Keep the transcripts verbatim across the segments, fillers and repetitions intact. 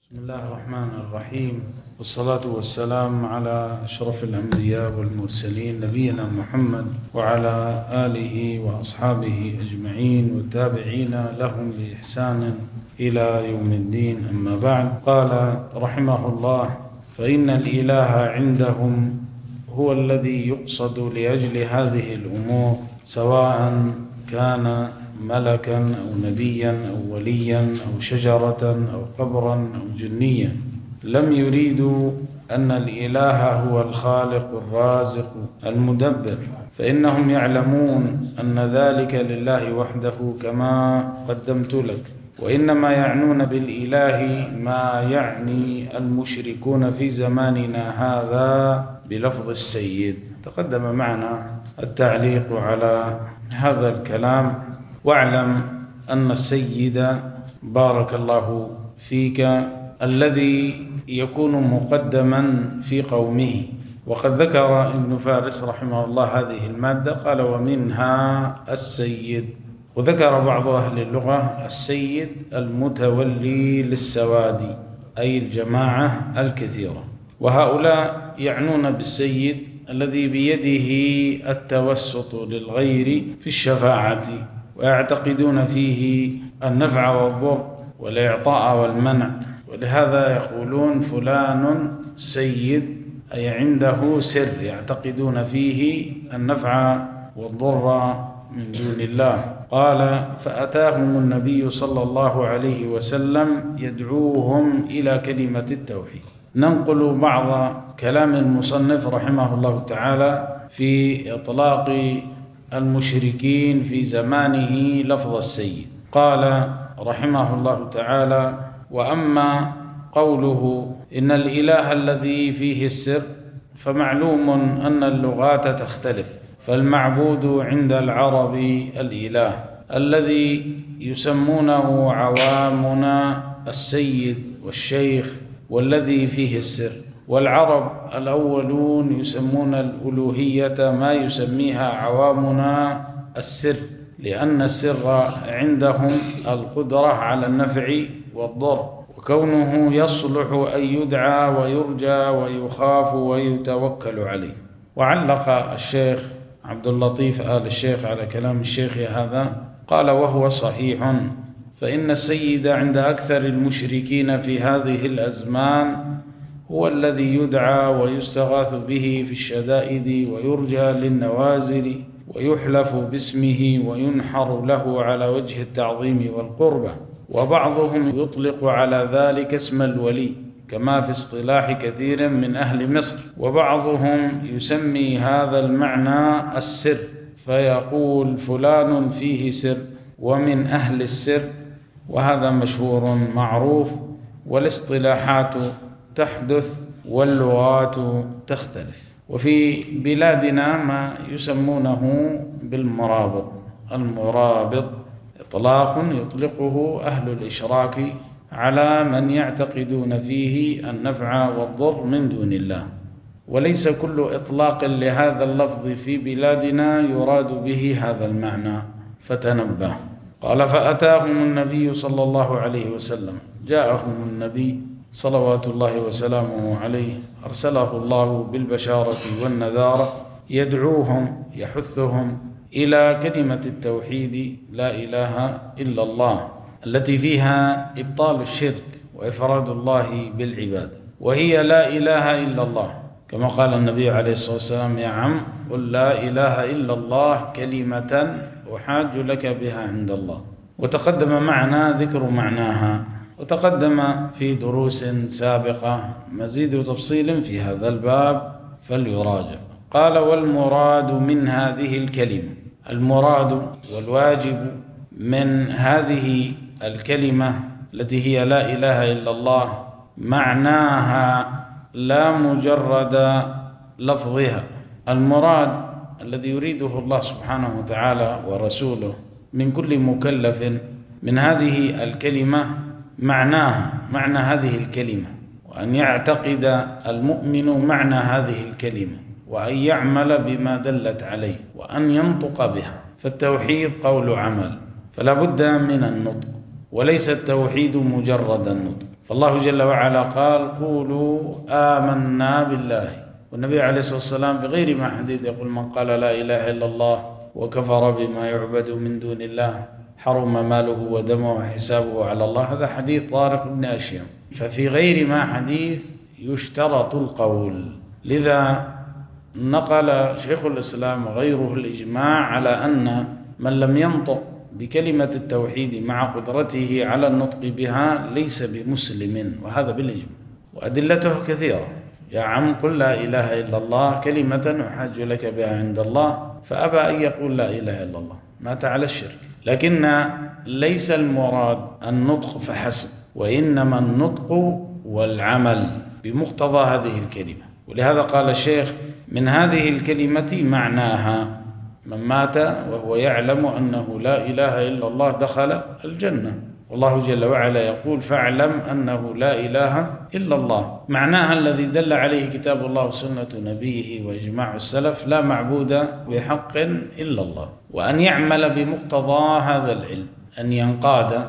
بسم الله الرحمن الرحيم، والصلاة والسلام على أشرف الأنبياء والمرسلين نبينا محمد وعلى آله وأصحابه أجمعين والتابعين لهم بإحسان إلى يوم الدين. أما بعد، قال رحمه الله: فإن الإله عندهم هو الذي يقصد لأجل هذه الأمور، سواء كان ملكا أو نبيا أو وليا أو شجرة أو قبرا أو جنيا. لم يريدوا أن الإله هو الخالق الرازق المدبر، فإنهم يعلمون أن ذلك لله وحده كما قدمت لك، وإنما يعنون بالإله ما يعني المشركون في زماننا هذا بلفظ السيد. تقدم معنا التعليق على هذا الكلام. واعلم أن السيد بارك الله فيك الذي يكون مقدما في قومه، وقد ذكر ابن فارس رحمه الله هذه المادة، قال: ومنها السيد. وذكر بعض أهل اللغة السيد المتولي للسواد، أي الجماعة الكثيرة، وهؤلاء يعنون بالسيد الذي بيده التوسط للغير في الشفاعة، ويعتقدون فيه النفع والضر والإعطاء والمنع، ولهذا يقولون فلان سيد، أي عنده سر يعتقدون فيه النفع والضر من دون الله. قال: فأتاهم النبي صلى الله عليه وسلم يدعوهم إلى كلمة التوحيد. ننقل بعض كلام المصنف رحمه الله تعالى في إطلاق المشركين في زمانه لفظ السيد. قال رحمه الله تعالى: وأما قوله إن الإله الذي فيه السر، فمعلوم أن اللغات تختلف، فالمعبود عند العرب الإله الذي يسمونه عوامنا السيد والشيخ والذي فيه السر، والعرب الأولون يسمون الألوهية ما يسميها عوامنا السر، لأن السر عندهم القدرة على النفع والضر، وكونه يصلح أن يدعى ويرجى ويخاف ويتوكل عليه. وعلق الشيخ عبد اللطيف آل الشيخ على كلام الشيخ هذا، قال: وهو صحيح، فإن السيد عند أكثر المشركين في هذه الأزمان هو الذي يدعى ويستغاث به في الشدائد، ويرجى للنوازل، ويحلف باسمه، وينحر له على وجه التعظيم والقربة. وبعضهم يطلق على ذلك اسم الولي كما في اصطلاح كثير من أهل مصر، وبعضهم يسمي هذا المعنى السر، فيقول فلان فيه سر ومن أهل السر، وهذا مشهور معروف، والاصطلاحات تحدث واللغات تختلف. وفي بلادنا ما يسمونه بالمرابط. المرابط إطلاق يطلقه أهل الإشراك على من يعتقدون فيه النفع والضر من دون الله، وليس كل إطلاق لهذا اللفظ في بلادنا يراد به هذا المعنى، فتنبه. قال: فأتاهم النبي صلى الله عليه وسلم، جاءهم النبي صلوات الله وسلامه عليه، أرسله الله بالبشارة والنذارة، يدعوهم يحثهم إلى كلمة التوحيد، لا إله إلا الله، التي فيها إبطال الشرك وإفراد الله بالعبادة، وهي لا إله إلا الله، كما قال النبي عليه الصلاة والسلام: يا عم قل لا إله إلا الله كلمة أحاج لك بها عند الله. وتقدم معنا ذكر معناها، وتقدم في دروس سابقة مزيد تفصيل في هذا الباب فليراجع. قال: والمراد من هذه الكلمة، المراد والواجب من هذه الكلمة التي هي لا إله إلا الله معناها لا مجرد لفظها. المراد الذي يريده الله سبحانه وتعالى ورسوله من كل مكلف من هذه الكلمة معناها، معنى هذه الكلمة، وأن يعتقد المؤمن معنى هذه الكلمة، وأن يعمل بما دلت عليه، وأن ينطق بها. فالتوحيد قول عمل، فلا بد من النطق، وليس التوحيد مجرد النطق. فالله جل وعلا قال قولوا آمنا بالله، والنبي عليه الصلاة والسلام بغير ما حديث يقول من قال لا إله إلا الله وكفر بما يعبد من دون الله حرم ماله ودمه وحسابه على الله. هذا حديث طارق بن أشيم. ففي غير ما حديث يشترط القول، لذا نقل شيخ الإسلام غيره الإجماع على أن من لم ينطق بكلمة التوحيد مع قدرته على النطق بها ليس بمسلم، وهذا بالإجماع، وأدلته كثيرة. يا عم قل لا إله إلا الله كلمة أحاج لك بها عند الله، فأبى أن يقول لا إله إلا الله، مات على الشرك. لكن ليس المراد النطق فحسب، وإنما النطق والعمل بمقتضى هذه الكلمة. ولهذا قال الشيخ من هذه الكلمة معناها من مات وهو يعلم أنه لا إله إلا الله دخل الجنة، والله جل وعلا يقول فاعلم أنه لا إله إلا الله. معناها الذي دل عليه كتاب الله وسنة نبيه وإجماع السلف لا معبود بحق إلا الله، وأن يعمل بمقتضى هذا العلم، أن ينقاد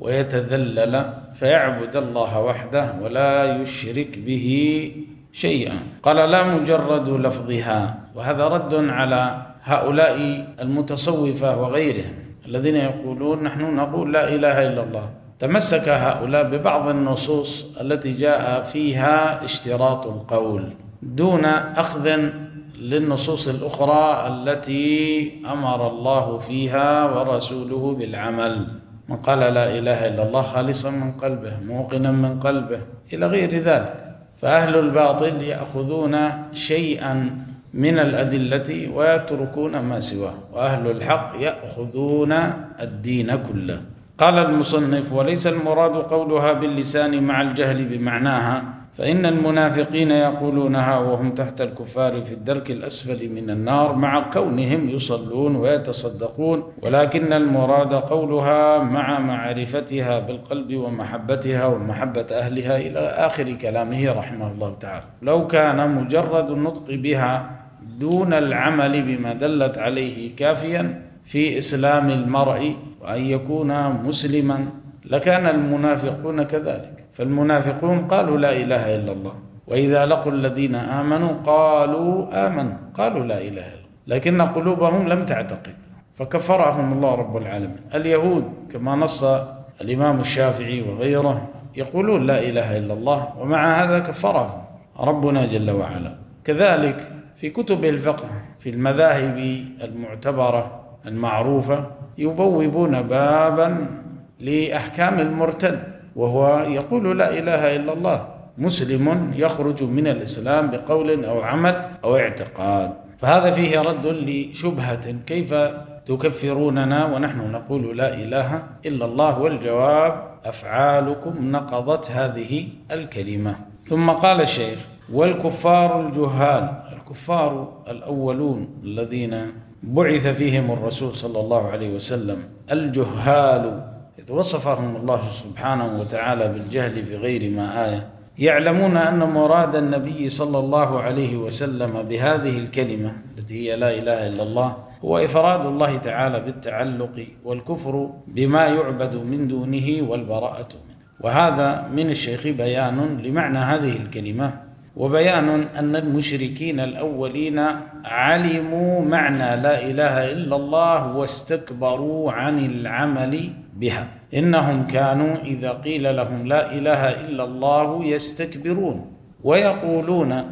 ويتذلل فيعبد الله وحده ولا يشرك به شيئا. قال لا مجرد لفظها، وهذا رد على هؤلاء المتصوفة وغيرهم الذين يقولون نحن نقول لا إله إلا الله. تمسك هؤلاء ببعض النصوص التي جاء فيها اشتراط القول دون أخذ للنصوص الأخرى التي أمر الله فيها ورسوله بالعمل. من قال لا إله إلا الله خالصا من قلبه موقنا من قلبه إلى غير ذلك. فأهل الباطل يأخذون شيئا من الأدلة ويتركون ما سواه، وأهل الحق يأخذون الدين كله. قال المصنف وليس المراد قولها باللسان مع الجهل بمعناها، فإن المنافقين يقولونها وهم تحت الكفار في الدرك الأسفل من النار مع كونهم يصلون ويتصدقون، ولكن المراد قولها مع معرفتها بالقلب ومحبتها ومحبة أهلها إلى آخر كلامه رحمه الله تعالى. لو كان مجرد النطق بها دون العمل بما دلت عليه كافيا في إسلام المرء وأن يكون مسلما لكان المنافقون كذلك. فالمنافقون قالوا لا إله إلا الله، وإذا لقوا الذين آمنوا قالوا آمن قالوا لا إله إلا الله، لكن قلوبهم لم تعتقد فكفرهم الله رب العالمين. اليهود كما نص الإمام الشافعي وغيره يقولون لا إله إلا الله، ومع هذا كفرهم ربنا جل وعلا. كذلك في كتب الفقه في المذاهب المعتبرة المعروفة يبوبون بابا لأحكام المرتد، وهو يقول لا إله إلا الله، مسلم يخرج من الإسلام بقول أو عمل أو اعتقاد. فهذا فيه رد لشبهة كيف تكفروننا ونحن نقول لا إله إلا الله، والجواب أفعالكم نقضت هذه الكلمة. ثم قال الشيخ والكفار الجهال، الكفار الأولون الذين بعث فيهم الرسول صلى الله عليه وسلم الجهال، إذ وصفهم الله سبحانه وتعالى بالجهل في غير ما آية، يعلمون أن مراد النبي صلى الله عليه وسلم بهذه الكلمة التي هي لا إله إلا الله هو إفراد الله تعالى بالتعلق والكفر بما يعبد من دونه والبراءة منه. وهذا من الشيخ بيان لمعنى هذه الكلمة، وبيان أن المشركين الأولين علموا معنى لا إله إلا الله واستكبروا عن العمل بها. إنهم كانوا إذا قيل لهم لا إله إلا الله يستكبرون ويقولون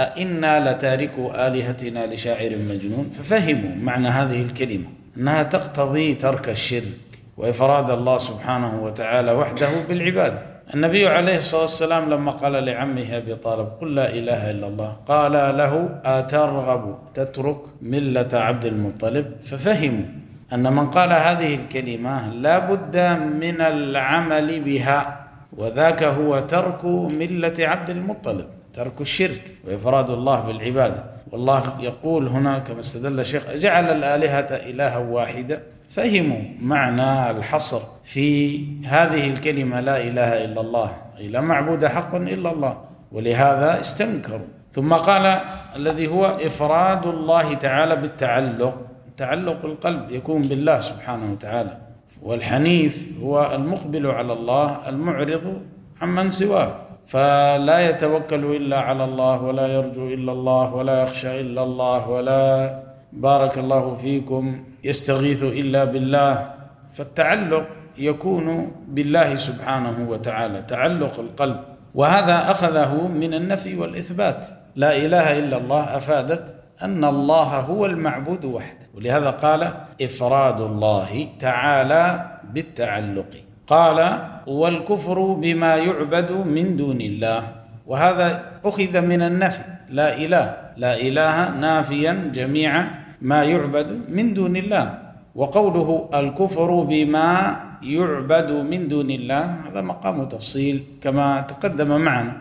أئنا لتاركوا آلهتنا لشاعر مجنون، ففهموا معنى هذه الكلمة أنها تقتضي ترك الشرك وإفراد الله سبحانه وتعالى وحده بالعبادة. النبي عليه الصلاة والسلام لما قال لعمه أبي طالب قل لا إله إلا الله قال له أترغب تترك ملة عبد المطلب، ففهموا أن من قال هذه الكلمة لا بد من العمل بها، وذاك هو ترك ملة عبد المطلب، ترك الشرك وإفراد الله بالعبادة. والله يقول هنا كما استدل الشيخ أجعل الآلهة إلها واحدة، فهموا معنى الحصر في هذه الكلمة لا إله إلا الله، أي لا معبود حق إلا الله، ولهذا استنكروا. ثم قال الذي هو إفراد الله تعالى بالتعلق، تعلق القلب يكون بالله سبحانه وتعالى، والحنيف هو المقبل على الله المعرض عمن سواه، فلا يتوكل إلا على الله، ولا يرجو إلا الله، ولا يخشى إلا الله، ولا بارك الله فيكم يستغيث إلا بالله. فالتعلق يكون بالله سبحانه وتعالى، تعلق القلب، وهذا أخذه من النفي والإثبات. لا إله إلا الله أفادت أن الله هو المعبود وحده، ولهذا قال إفراد الله تعالى بالتعلق. قال والكفر بما يعبد من دون الله، وهذا أخذ من النفي، لا إله، لا إله نافيا جميع ما يعبد من دون الله. وقوله الكفر بما يعبد من دون الله هذا مقام تفصيل كما تقدم معنا،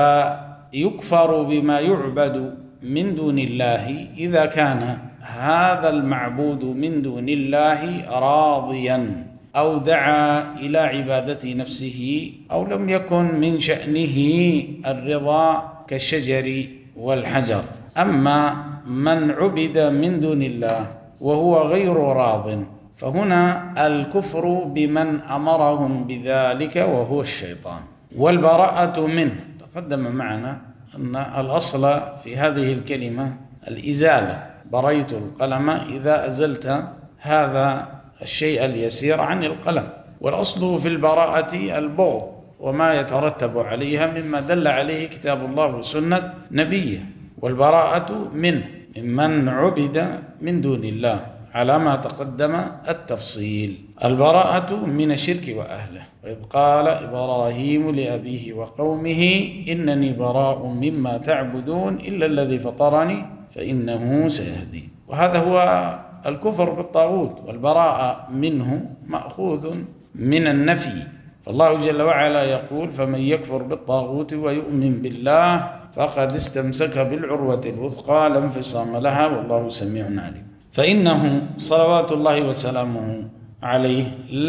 فيكفر بما يعبد من دون الله إذا كان هذا المعبود من دون الله راضيا أو دعا إلى عبادة نفسه، أو لم يكن من شأنه الرضا كالشجر والحجر. أما من عبد من دون الله وهو غير راض فهنا الكفر بمن أمرهم بذلك وهو الشيطان. والبراءة منه، تقدم معنا أن الأصل في هذه الكلمة الإزالة، بريت القلم إذا أزلت هذا الشيء اليسير عن القلم. والأصل في البراءة البغض وما يترتب عليها مما دل عليه كتاب الله وسنة نبيه. والبراءة منه ممن عبد من دون الله على ما تقدم التفصيل. البراءة من الشرك وأهله، وإذ قال إبراهيم لأبيه وقومه إنني براء مما تعبدون إلا الذي فطرني فإنه سيهدين. وهذا هو الكفر بالطاغوت، والبراءة منه مأخوذ من النفي. فالله جل وعلا يقول فمن يكفر بالطاغوت ويؤمن بالله فقد استمسك بالعروة الوثقى لا انفصام لها والله سميع عليم. فإنه صلوات الله وسلامه عليه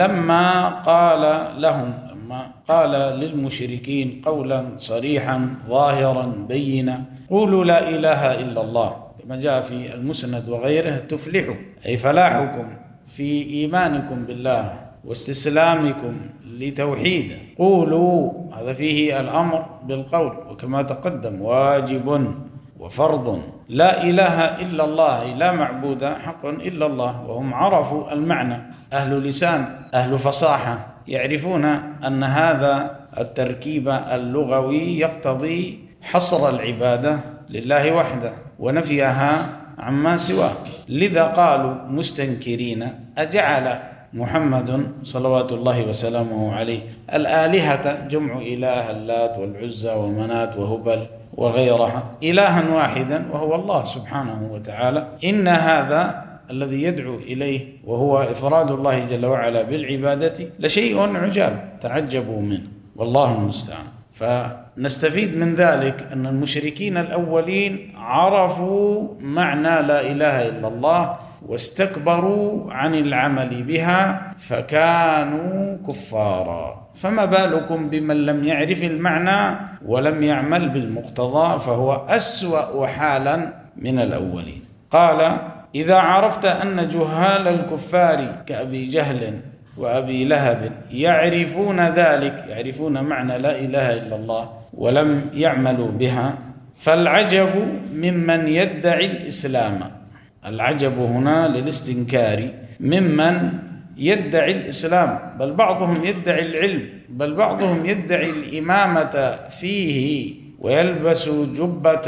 لما قال لهم، لما قال للمشركين قولا صريحا ظاهرا بينا قولوا لا إله إلا الله، كما جاء في المسند وغيره تفلحوا، أي فلاحكم في إيمانكم بالله واستسلامكم لتوحيده. قولوا، هذا فيه الأمر بالقول، وكما تقدم واجب وفرض. لا إله إلا الله، لا معبود حق إلا الله، وهم عرفوا المعنى، أهل لسان أهل فصاحة يعرفون أن هذا التركيب اللغوي يقتضي حصر العبادة لله وحده ونفيها عما سواه. لذا قالوا مستنكرين أجعل محمد صلوات الله وسلامه عليه الآلهة، جمع إله اللات والعزى ومنات وهبل وغيرها، إلها واحدا وهو الله سبحانه وتعالى. إن هذا الذي يدعو إليه وهو إفراد الله جل وعلا بالعبادة لشيء عجاب تعجبوا منه، والله المستعان. فنستفيد من ذلك أن المشركين الأولين عرفوا معنى لا إله إلا الله واستكبروا عن العمل بها فكانوا كفارا، فما بالكم بمن لم يعرف المعنى ولم يعمل بالمقتضى فهو أسوأ حالا من الأولين. قال إذا عرفت أن جهال الكفار كأبي جهل وأبي لهب يعرفون ذلك، يعرفون معنى لا إله إلا الله ولم يعملوا بها، فالعجب ممن يدعي الإسلام. العجب هنا للاستنكار، ممن يدعي الإسلام، بل بعضهم يدعي العلم، بل بعضهم يدعي الإمامة فيه ويلبس جبة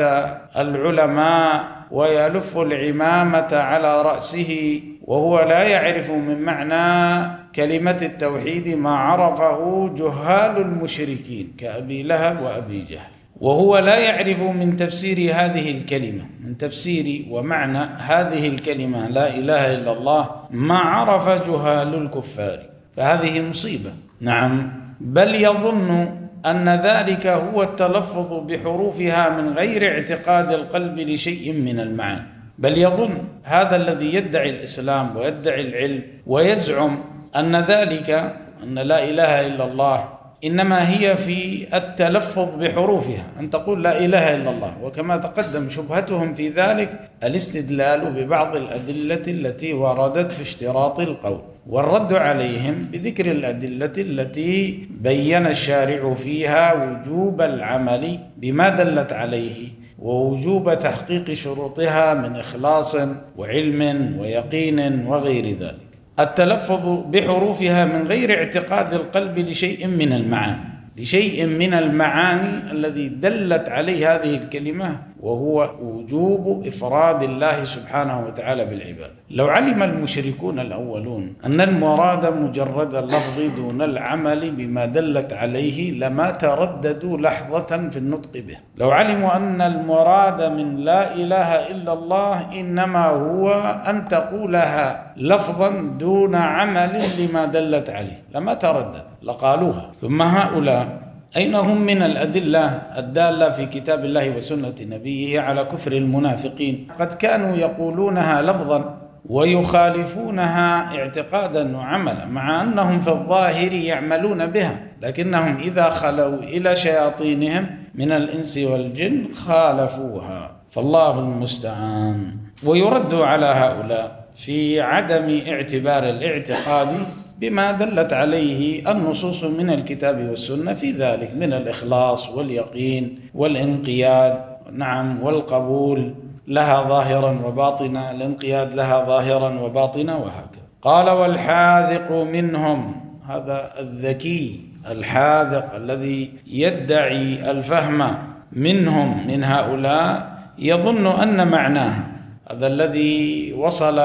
العلماء ويلف العمامة على رأسه وهو لا يعرف من معنى كلمة التوحيد ما عرفه جهال المشركين كأبي لهب وأبي جهل، وهو لا يعرف من تفسير هذه الكلمة، من تفسير ومعنى هذه الكلمة لا إله إلا الله ما عرف جهال الكفار، فهذه مصيبة. نعم، بل يظن أن ذلك هو التلفظ بحروفها من غير اعتقاد القلب لشيء من المعاني، بل يظن هذا الذي يدعي الإسلام ويدعي العلم ويزعم أن ذلك، أن لا إله إلا الله إنما هي في التلفظ بحروفها، أن تقول لا إله إلا الله. وكما تقدم شبهتهم في ذلك الاستدلال ببعض الأدلة التي وردت في اشتراط القول، والرد عليهم بذكر الأدلة التي بين الشارع فيها وجوب العمل بما دلت عليه ووجوب تحقيق شروطها من إخلاص وعلم ويقين وغير ذلك. التلفظ بحروفها من غير اعتقاد القلب لشيء من المعاني لشيء من المعاني الذي دلت عليه هذه الكلمة، وهو وجوب إفراد الله سبحانه وتعالى بالعبادة. لو علم المشركون الأولون أن المراد مجرد اللفظ دون العمل بما دلت عليه لما ترددوا لحظة في النطق به. لو علموا أن المراد من لا إله إلا الله إنما هو أن تقولها لفظا دون عمل لما دلت عليه لما تردد لقالوها. ثم هؤلاء أين هم من الأدلة الدالة في كتاب الله وسنة نبيه على كفر المنافقين؟ قد كانوا يقولونها لفظا ويخالفونها اعتقادا وعملا، مع أنهم في الظاهر يعملون بها، لكنهم إذا خلوا إلى شياطينهم من الإنس والجن خالفوها، فالله المستعان. ويرد على هؤلاء في عدم اعتبار الاعتقاد بما دلت عليه النصوص من الكتاب والسنة في ذلك من الإخلاص واليقين والانقياد، نعم، والقبول لها ظاهرا وباطنا، الانقياد لها ظاهرا وباطنا وهكذا. قال والحاذق منهم، هذا الذكي الحاذق الذي يدعي الفهم منهم من هؤلاء يظن أن معناه، هذا الذي وصل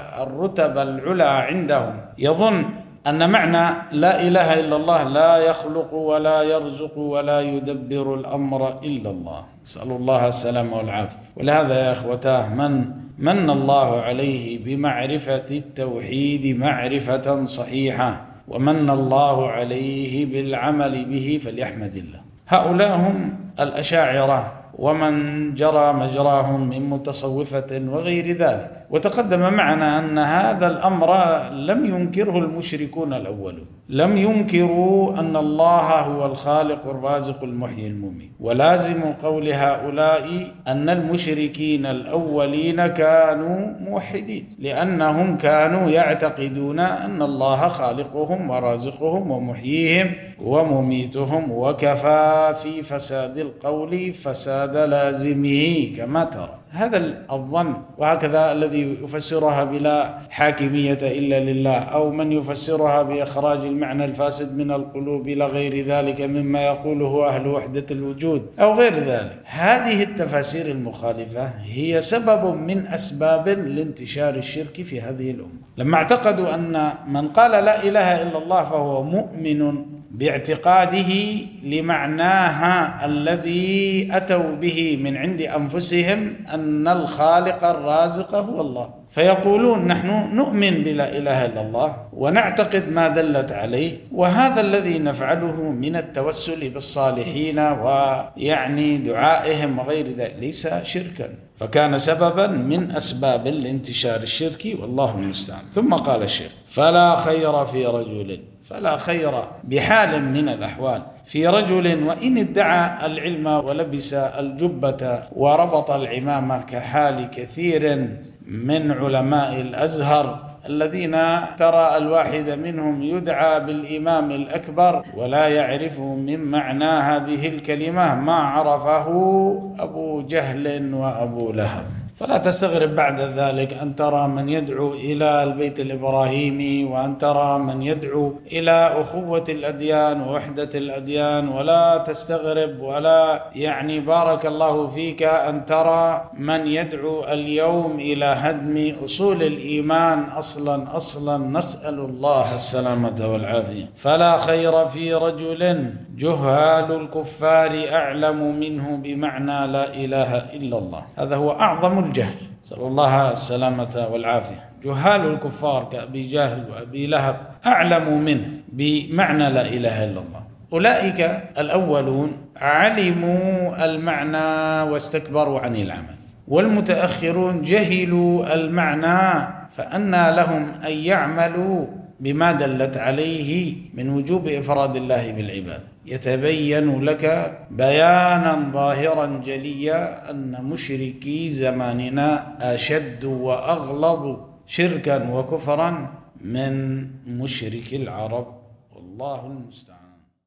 الرتب العلى عندهم يظن أن معنى لا إله إلا الله لا يخلق ولا يرزق ولا يدبر الأمر إلا الله. نسأل الله السلامة والعافية. ولهذا يا أخوتاه من من الله عليه بمعرفة التوحيد معرفة صحيحة ومن الله عليه بالعمل به فليحمد الله. هؤلاء هم الأشاعرة ومن جرى مجراهم من متصوفة وغير ذلك. وتقدم معنا أن هذا الأمر لم ينكره المشركون الأولون، لم ينكروا أن الله هو الخالق الرازق المحيي المميت. ولازم قول هؤلاء أن المشركين الأولين كانوا موحدين، لأنهم كانوا يعتقدون أن الله خالقهم ورازقهم ومحييهم ومميتهم، وكفى في فساد القول فساد لازمه كما ترى. هذا الظن، وهكذا الذي يفسرها بلا حاكمية إلا لله، أو من يفسرها بإخراج المعنى الفاسد من القلوب إلى غير ذلك مما يقوله أهل وحدة الوجود أو غير ذلك. هذه التفاسير المخالفة هي سبب من أسباب لانتشار الشرك في هذه الأمة. لما اعتقدوا أن من قال لا إله إلا الله فهو مؤمن باعتقاده لمعناها الذي أتوا به من عند أنفسهم أن الخالق الرازق هو الله، فيقولون نحن نؤمن بلا إله إلا الله ونعتقد ما دلت عليه، وهذا الذي نفعله من التوسل بالصالحين ويعني دعائهم وغير ذلك ليس شركا، فكان سببا من أسباب الانتشار الشركي، والله المستعان. ثم قال الشيخ فلا خير في رجل، فلا خير بحال من الأحوال في رجل وإن ادعى العلم ولبس الجبة وربط العمامة كحال كثير من علماء الأزهر الذين ترى الواحد منهم يدعى بالإمام الأكبر ولا يعرف من معنى هذه الكلمة ما عرفه أبو جهل وأبو لهب. فلا تستغرب بعد ذلك أن ترى من يدعو إلى البيت الإبراهيمي، وأن ترى من يدعو إلى أخوة الأديان ووحدة الأديان، ولا تستغرب ولا يعني بارك الله فيك أن ترى من يدعو اليوم إلى هدم أصول الإيمان أصلا أصلا، نسأل الله السلامة والعافية. فلا خير في رجل جهال الكفار أعلم منه بمعنى لا إله إلا الله. هذا هو أعظم الجهل، نسأل الله السلامة والعافية. جهال الكفار كأبي جهل وأبي لهب أعلم منه بمعنى لا إله إلا الله. أولئك الأولون علموا المعنى واستكبروا عن العمل، والمتأخرون جهلوا المعنى فأنى لهم أن يعملوا بما دلت عليه من وجوب إفراد الله بالعباد. يتبين لك بيانا ظاهرا جليا أن مشركي زماننا أشد وأغلظ شركا وكفرا من مشرك العرب، والله المستعان.